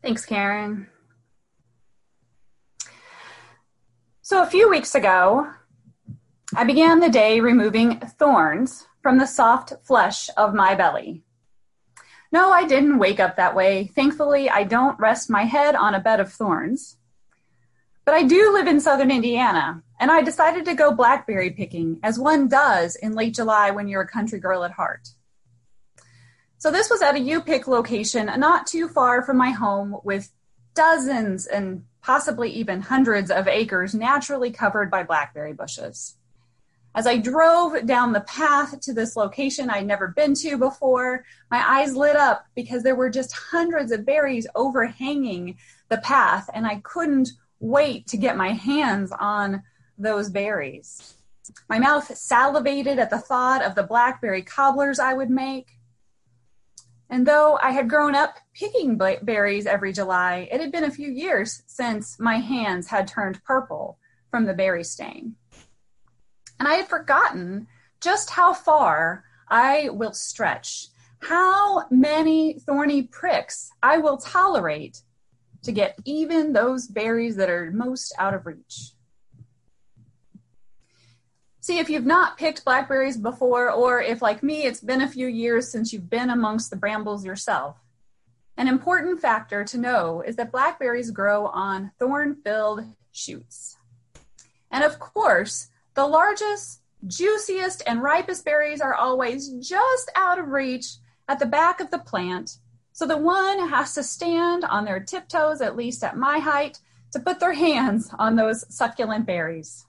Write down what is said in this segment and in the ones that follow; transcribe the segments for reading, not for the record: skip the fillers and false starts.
Thanks, Karen. So a few weeks ago, I began the day removing thorns from the soft flesh of my belly. No, I didn't wake up that way. Thankfully, I don't rest my head on a bed of thorns. But I do live in southern Indiana, and I decided to go blackberry picking, as one does in late July when you're a country girl at heart. So this was at a U-Pick location not too far from my home, with dozens and possibly even hundreds of acres naturally covered by blackberry bushes. As I drove down the path to this location I'd never been to before, my eyes lit up because there were just hundreds of berries overhanging the path, and I couldn't wait to get my hands on those berries. My mouth salivated at the thought of the blackberry cobblers I would make. And though I had grown up picking berries every July, it had been a few years since my hands had turned purple from the berry stain. And I had forgotten just how far I will stretch, how many thorny pricks I will tolerate to get even those berries that are most out of reach. See, if you've not picked blackberries before, or if, like me, it's been a few years since you've been amongst the brambles yourself, an important factor to know is that blackberries grow on thorn-filled shoots. And of course, the largest, juiciest, and ripest berries are always just out of reach at the back of the plant, so that one has to stand on their tiptoes, at least at my height, to put their hands on those succulent berries.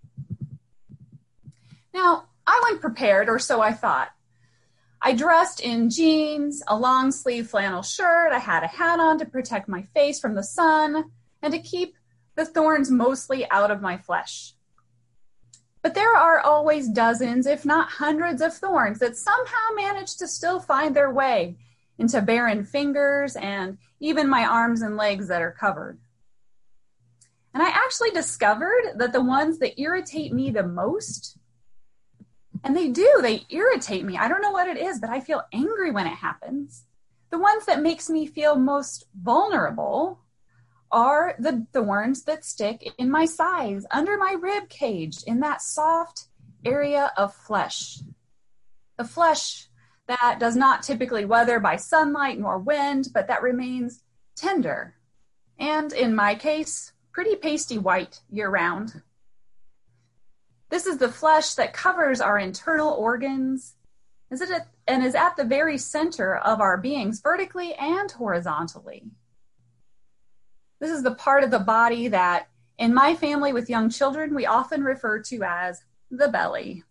Now, I went prepared, or so I thought. I dressed in jeans, a long-sleeve flannel shirt, I had a hat on to protect my face from the sun, and to keep the thorns mostly out of my flesh. But there are always dozens, if not hundreds, of thorns that somehow manage to still find their way into barren fingers and even my arms and legs that are covered. And I actually discovered that the ones that irritate me the most, and they irritate me. I don't know what it is, but I feel angry when it happens. The ones that makes me feel most vulnerable are the thorns that stick in my sides, under my rib cage, in that soft area of flesh. The flesh that does not typically weather by sunlight nor wind, but that remains tender. And in my case, pretty pasty white year-round. This is the flesh that covers our internal organs and is at the very center of our beings, vertically and horizontally. This is the part of the body that, in my family with young children, we often refer to as the belly.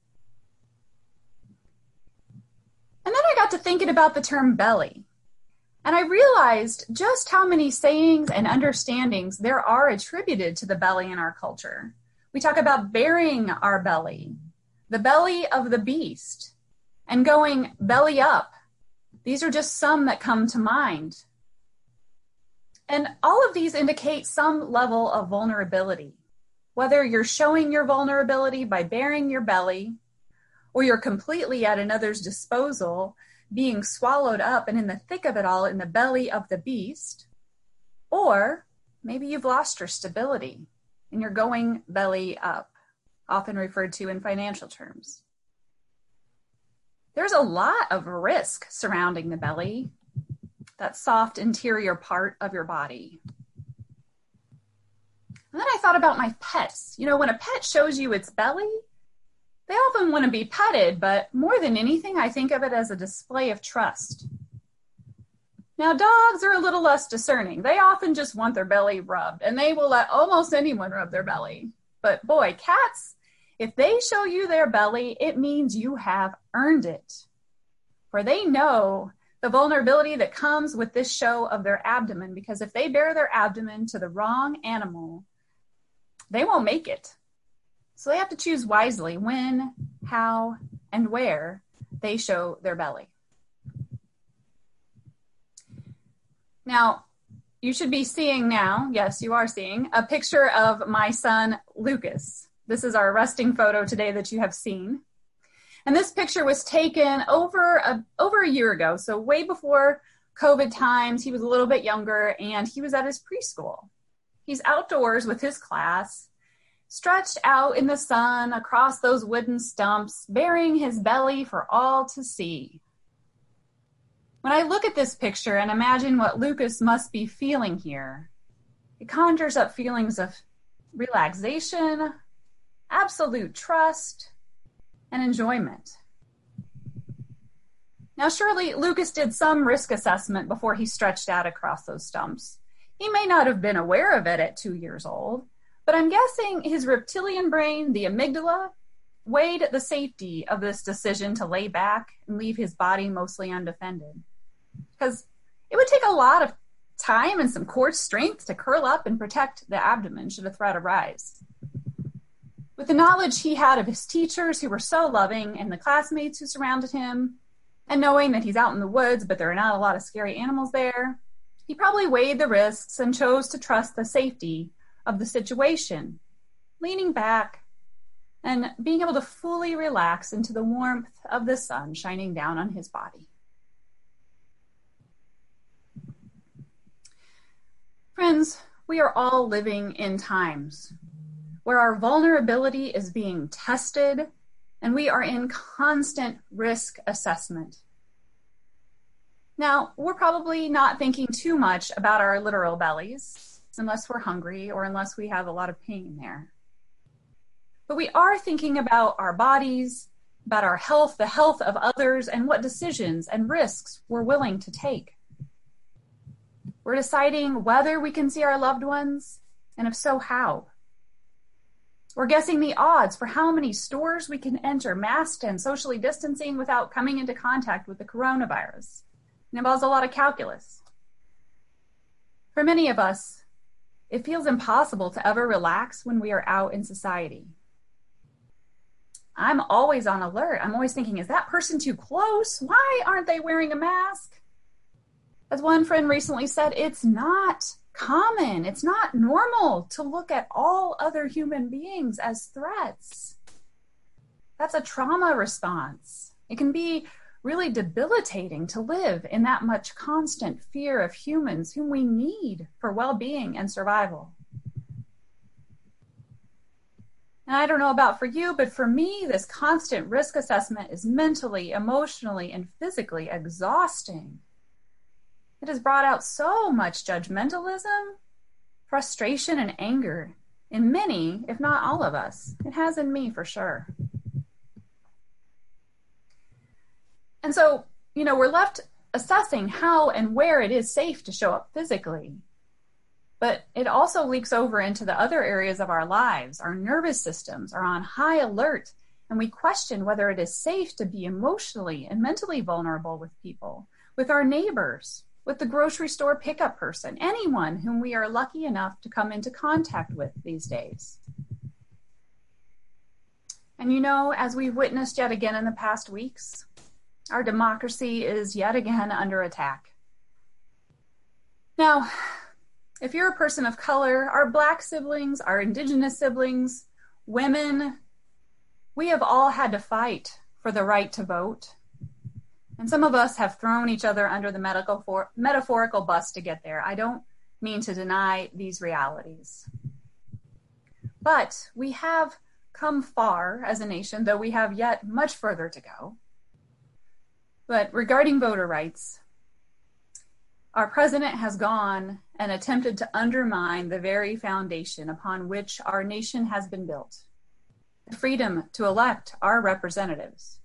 And then I got to thinking about the term belly, and I realized just how many sayings and understandings there are attributed to the belly in our culture. We talk about burying our belly, the belly of the beast, and going belly up. These are just some that come to mind. And all of these indicate some level of vulnerability. Whether you're showing your vulnerability by burying your belly, or you're completely at another's disposal, being swallowed up and in the thick of it all in the belly of the beast, or maybe you've lost your stability and you're going belly up, often referred to in financial terms. There's a lot of risk surrounding the belly, that soft interior part of your body. And then I thought about my pets. You know, when a pet shows you its belly, they often want to be petted, but more than anything, I think of it as a display of trust. Now, dogs are a little less discerning. They often just want their belly rubbed, and they will let almost anyone rub their belly. But boy, cats, if they show you their belly, it means you have earned it. For they know the vulnerability that comes with this show of their abdomen, because if they bare their abdomen to the wrong animal, they won't make it. So they have to choose wisely when, how, and where they show their belly. Now, you should be seeing now, yes, you are seeing, a picture of my son, Lucas. This is our resting photo today that you have seen. And this picture was taken over a year ago, so way before COVID times. He was a little bit younger and he was at his preschool. He's outdoors with his class, stretched out in the sun across those wooden stumps, baring his belly for all to see. When I look at this picture and imagine what Lucas must be feeling here, it conjures up feelings of relaxation, absolute trust, and enjoyment. Now, surely Lucas did some risk assessment before he stretched out across those stumps. He may not have been aware of it at 2 years old, but I'm guessing his reptilian brain, the amygdala, weighed the safety of this decision to lay back and leave his body mostly undefended. Because it would take a lot of time and some core strength to curl up and protect the abdomen should a threat arise. With the knowledge he had of his teachers who were so loving and the classmates who surrounded him, and knowing that he's out in the woods but there are not a lot of scary animals there, he probably weighed the risks and chose to trust the safety of the situation, leaning back and being able to fully relax into the warmth of the sun shining down on his body. Friends, we are all living in times where our vulnerability is being tested and we are in constant risk assessment. Now, we're probably not thinking too much about our literal bellies unless we're hungry or unless we have a lot of pain there. But we are thinking about our bodies, about our health, the health of others, and what decisions and risks we're willing to take. We're deciding whether we can see our loved ones, and if so, how. We're guessing the odds for how many stores we can enter masked and socially distancing without coming into contact with the coronavirus. It involves a lot of calculus. For many of us, it feels impossible to ever relax when we are out in society. I'm always on alert. I'm always thinking, is that person too close? Why aren't they wearing a mask? As one friend recently said, it's not common. It's not normal to look at all other human beings as threats. That's a trauma response. It can be really debilitating to live in that much constant fear of humans whom we need for well-being and survival. And I don't know about for you, but for me, this constant risk assessment is mentally, emotionally, and physically exhausting. It has brought out so much judgmentalism, frustration, and anger in many, if not all of us. It has in me for sure. And so, we're left assessing how and where it is safe to show up physically. But it also leaks over into the other areas of our lives. Our nervous systems are on high alert, and we question whether it is safe to be emotionally and mentally vulnerable with people, with our neighbors, with the grocery store pickup person, anyone whom we are lucky enough to come into contact with these days. And as we've witnessed yet again in the past weeks, our democracy is yet again under attack. Now, if you're a person of color, our Black siblings, our Indigenous siblings, women, we have all had to fight for the right to vote. And some of us have thrown each other under the metaphorical bus to get there. I don't mean to deny these realities. But we have come far as a nation, though we have yet much further to go. But regarding voter rights, our president has gone and attempted to undermine the very foundation upon which our nation has been built, the freedom to elect our representatives.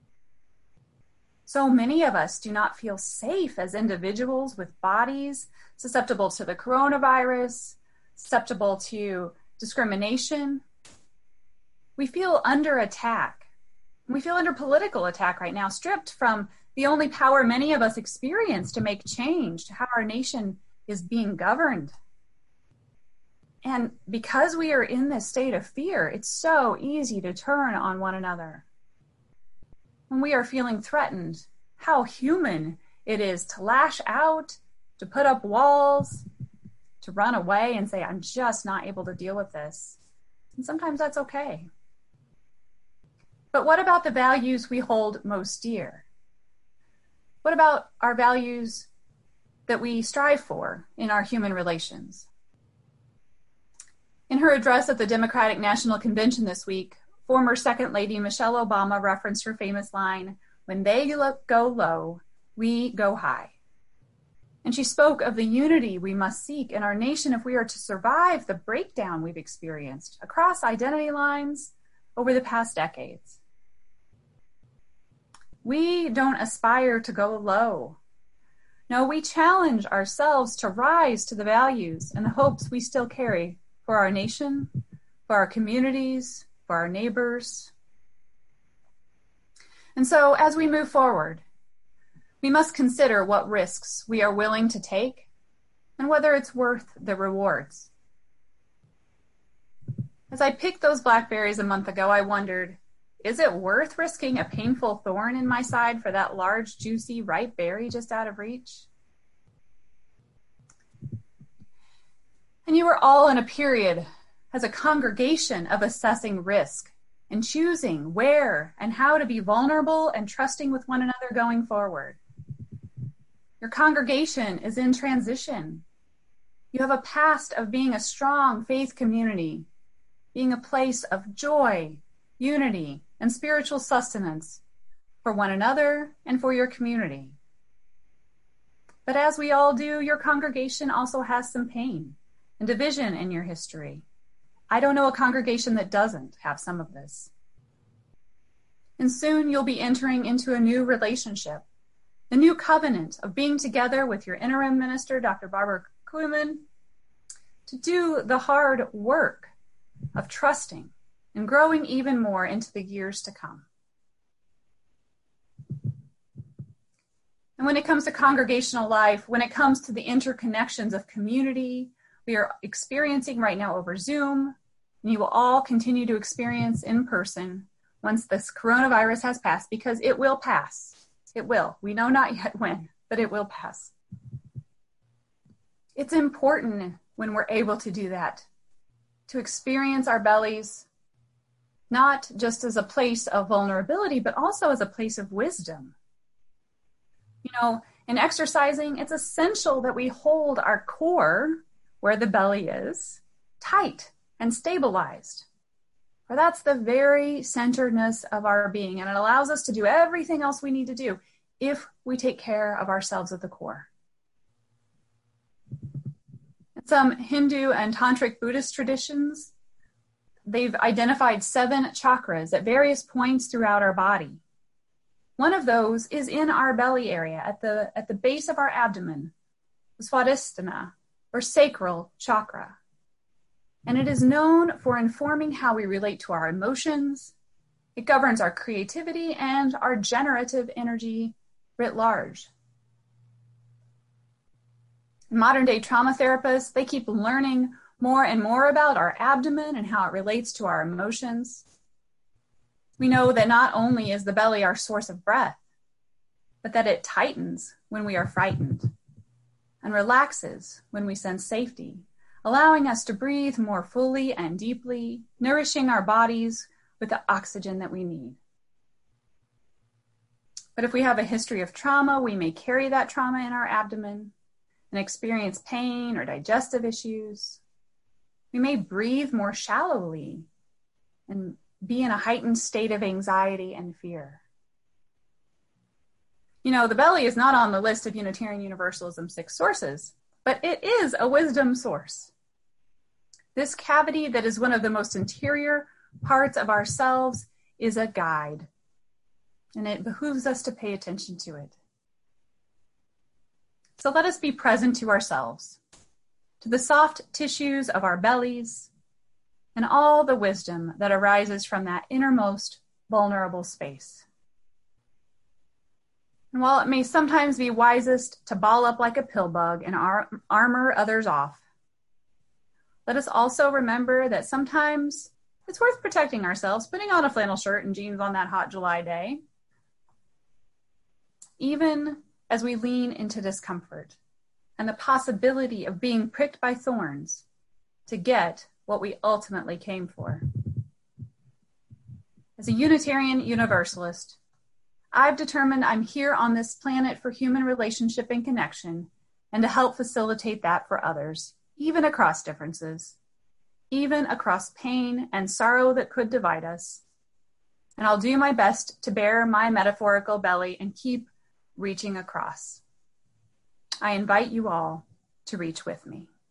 So many of us do not feel safe as individuals with bodies susceptible to the coronavirus, susceptible to discrimination. We feel under attack. We feel under political attack right now, stripped from the only power many of us experience to make change to how our nation is being governed. And because we are in this state of fear, it's so easy to turn on one another. When we are feeling threatened, how human it is to lash out, to put up walls, to run away and say, I'm just not able to deal with this. And sometimes that's okay. But what about the values we hold most dear? What about our values that we strive for in our human relations. In her address at the Democratic National Convention this week, former Second Lady Michelle Obama referenced her famous line, "When they go low, we go high." And she spoke of the unity we must seek in our nation if we are to survive the breakdown we've experienced across identity lines over the past decades. We don't aspire to go low. No, we challenge ourselves to rise to the values and the hopes we still carry for our nation, for our communities, for our neighbors. And so as we move forward, we must consider what risks we are willing to take and whether it's worth the rewards. As I picked those blackberries a month ago, I wondered, is it worth risking a painful thorn in my side for that large, juicy, ripe berry just out of reach? And you are all in a period as a congregation of assessing risk and choosing where and how to be vulnerable and trusting with one another going forward. Your congregation is in transition. You have a past of being a strong faith community, being a place of joy, unity, and spiritual sustenance for one another and for your community. But as we all do, your congregation also has some pain and division in your history. I don't know a congregation that doesn't have some of this. And soon you'll be entering into a new relationship, the new covenant of being together with your interim minister, Dr. Barbara Kuhlman, to do the hard work of trusting and growing even more into the years to come. And when it comes to congregational life, when it comes to the interconnections of community we are experiencing right now over Zoom, and you will all continue to experience in person once this coronavirus has passed, because it will pass. It will. We know not yet when, but it will pass. It's important when we're able to do that, to experience our bellies, not just as a place of vulnerability, but also as a place of wisdom. You know, in exercising, it's essential that we hold our core, where the belly is, tight and stabilized. For that's the very centeredness of our being, and it allows us to do everything else we need to do if we take care of ourselves at the core. In some Hindu and Tantric Buddhist traditions, they've identified 7 chakras at various points throughout our body. One of those is in our belly area, at the base of our abdomen, the Swadhisthana, or sacral chakra. And it is known for informing how we relate to our emotions. It governs our creativity and our generative energy writ large. Modern day trauma therapists, they keep learning more and more about our abdomen and how it relates to our emotions. We know that not only is the belly our source of breath, but that it tightens when we are frightened and relaxes when we sense safety, allowing us to breathe more fully and deeply, nourishing our bodies with the oxygen that we need. But if we have a history of trauma, we may carry that trauma in our abdomen and experience pain or digestive issues. We may breathe more shallowly and be in a heightened state of anxiety and fear. You know, the belly is not on the list of Unitarian Universalism's 6 sources, but it is a wisdom source. This cavity that is one of the most interior parts of ourselves is a guide, and it behooves us to pay attention to it. So let us be present to ourselves, to the soft tissues of our bellies, and all the wisdom that arises from that innermost vulnerable space. And while it may sometimes be wisest to ball up like a pill bug and armor others off, let us also remember that sometimes it's worth protecting ourselves, putting on a flannel shirt and jeans on that hot July day, even as we lean into discomfort and the possibility of being pricked by thorns to get what we ultimately came for. As a Unitarian Universalist, I've determined I'm here on this planet for human relationship and connection, and to help facilitate that for others, even across differences, even across pain and sorrow that could divide us. And I'll do my best to bear my metaphorical belly and keep reaching across. I invite you all to reach with me.